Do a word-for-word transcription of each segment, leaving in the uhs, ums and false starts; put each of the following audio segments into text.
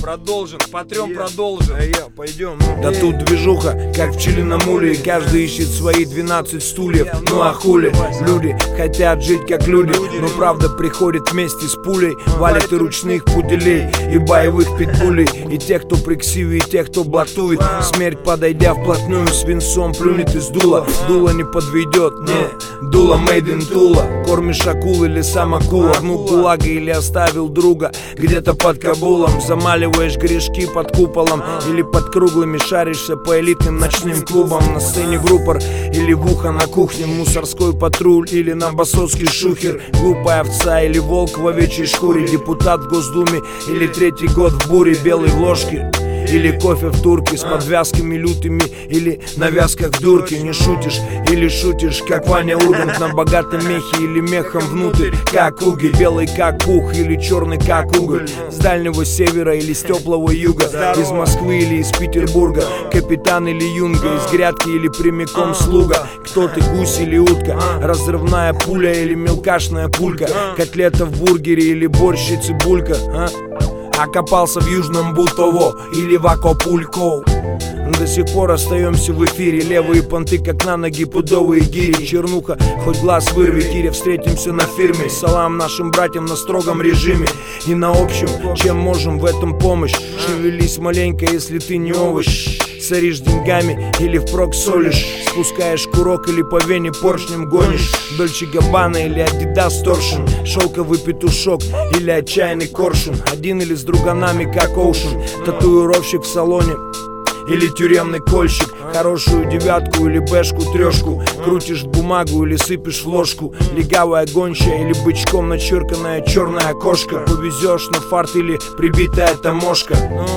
Продолжим, потрем, продолжим. А я, пойдем. Да тут движуха, как в Чили-на-Муле. Каждый ищет свои двенадцать стульев. Ну а хули, люди хотят жить как люди, но правда приходит вместе с пулей. Валит и ручных пуделей, и боевых питбулей, и тех, кто при ксиве, и тех, кто блатует. Смерть, подойдя вплотную, свинцом плюнет из дула. Дуло не подведет, не, дуло made in Tula. Кормишь акул или сам акула, гнул кулага или оставил друга где-то под Кабулом. Замаливаешь грешки под куполом или под круглыми, шаришься по элитным ночным клубам. На сцене в рупор или в ухо на кухне, мусорской патруль или на басоцкий шухер. Глупая овца или волк в овечьей шкуре, депутат в Госдуме или третий год в буре. Белой в ложке или кофе в турке с подвязками лютыми или на вязках в дурке. Не шутишь или шутишь, как Ваня Ургант на богатом мехе или мехом внутрь, как угель. Белый как пух или черный как уголь. С дальнего севера или с теплого юга, из Москвы или из Петербурга, капитан или юнга, из грядки или прямиком слуга. Кто ты, гусь или утка, разрывная пуля или мелкашная пулька, котлета в бургере или борщ и цибулька, а? Окопался в Южном Бутово или в Акапулько. До сих пор остаемся в эфире. Левые понты, как на ноги пудовые гири. Чернуха, хоть глаз вырви, Кире. Встретимся на фирме. Салам нашим братьям на строгом режиме. И на общем, чем можем в этом помощь. Шевелись маленько, если ты не овощ. Соришь деньгами или впрок солишь. Спускаешь курок или по вене поршнем гонишь. Дольче Габбана или Адидас Торшин. Шелковый петушок или отчаянный коршун. Один или с друганами, как Оушен. Татуировщик в салоне или тюремный кольщик. Хорошую девятку или бэшку трешку. Крутишь бумагу или сыпешь в ложку. Легавая гончая или бычком начерканная черная кошка. Повезешь на фарт или прибитая таможка.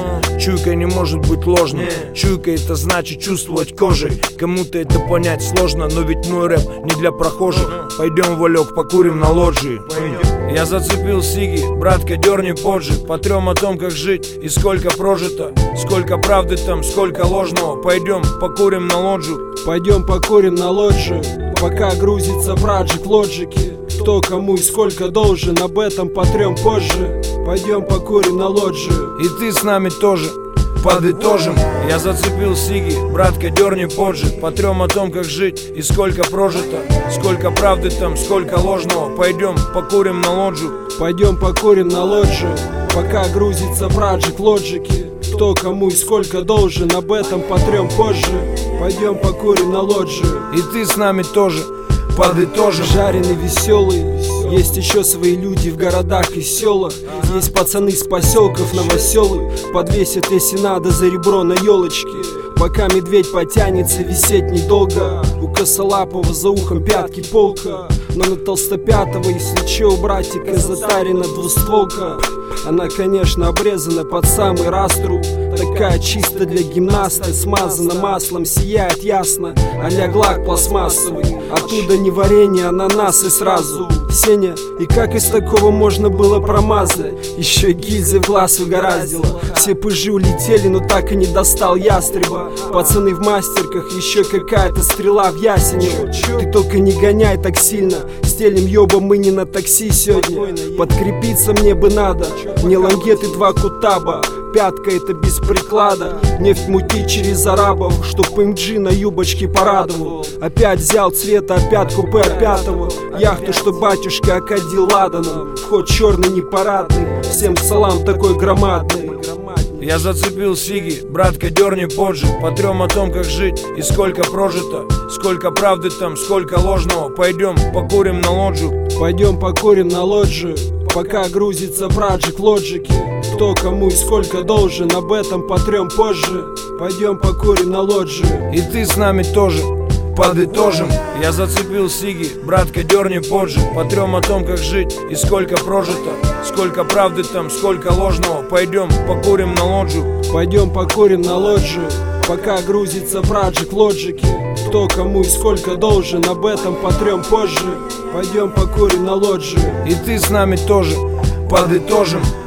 Чуйка не может быть ложной. Чуйка — это значит чувствовать кожей. Кому-то это понять сложно, но ведь мой рэп не для прохожих. Пойдем, Валек, покурим на лоджии. Я зацепил сиги, братка, дерни поджиг. Потрем о том, как жить и сколько прожито. Сколько правды там, сколько ложного. Пойдем, покурим на лоджию. Пойдем покурим на лоджию, пока грузится праджик лоджики. Кто кому и сколько должен, об этом потрем позже. Пойдем покурим на лоджию. И ты с нами тоже. Подытожим. Я зацепил сиги, братка, дерни поджиг. Потрем о том, как жить и сколько прожито. Сколько правды там, сколько ложного. Пойдем, покурим на лоджию. Пойдем покурим на лоджию, пока грузится праджик лоджики. Кто кому и сколько должен, об этом потрем позже. Пойдем покурим на лоджию. И ты с нами тоже. Подытожим. Жареный, веселый. Есть еще свои люди в городах и селах. Есть пацаны с поселков новоселы. Подвесят, если надо, за ребро на елочке. Пока медведь потянется, висеть недолго. У косолапого за ухом пятки полка. Но на толстопятого, если че, у братика затарена двустволка. Она, конечно, обрезана под самый растру. Такая чисто для гимнаста. Смазана маслом, сияет ясно. А-ля глак пластмассовый. Оттуда не варенье, ананасы сразу. Сеня, и как из такого можно было промазать? Еще гильзы в глаз угораздило. Все пыжи улетели, но так и не достал ястреба. Пацаны в мастерках, еще какая-то стрела в ясенево. Ты только не гоняй так сильно. Стелим ёба, мы не на такси сегодня. Подкрепиться мне бы надо. Не лангеты, два кутаба. Пятка — это без приклада. Нефть мутить через арабов, чтоб эм джи на юбочке порадовал. Опять взял цвета, опять купе опятого. Яхту, что батюшка окадил ладаном. Вход черный, непарадный. Всем салам такой громадный. Я зацепил сиги, братка, дерни поджиг. Потрем о том, как жить и сколько прожито. Сколько правды там, сколько ложного. Пойдем, покурим на лоджию. Пойдем покурим на лоджию, пока грузится праджик лоджики. Кто кому и сколько должен, об этом потрем позже. Пойдем покурим на лоджию. И ты с нами тоже. Подытожим. Я зацепил сиги, братка, дерни поджиг. Потрем о том, как жить и сколько прожито. Сколько правды там, сколько ложного. Пойдем, покурим на лоджию. Пойдем покурим на лоджию, пока грузится праджик лоджики. Кто кому и сколько должен, об этом потрем позже. Пойдем покурим на лоджию. И ты с нами тоже. Подытожим.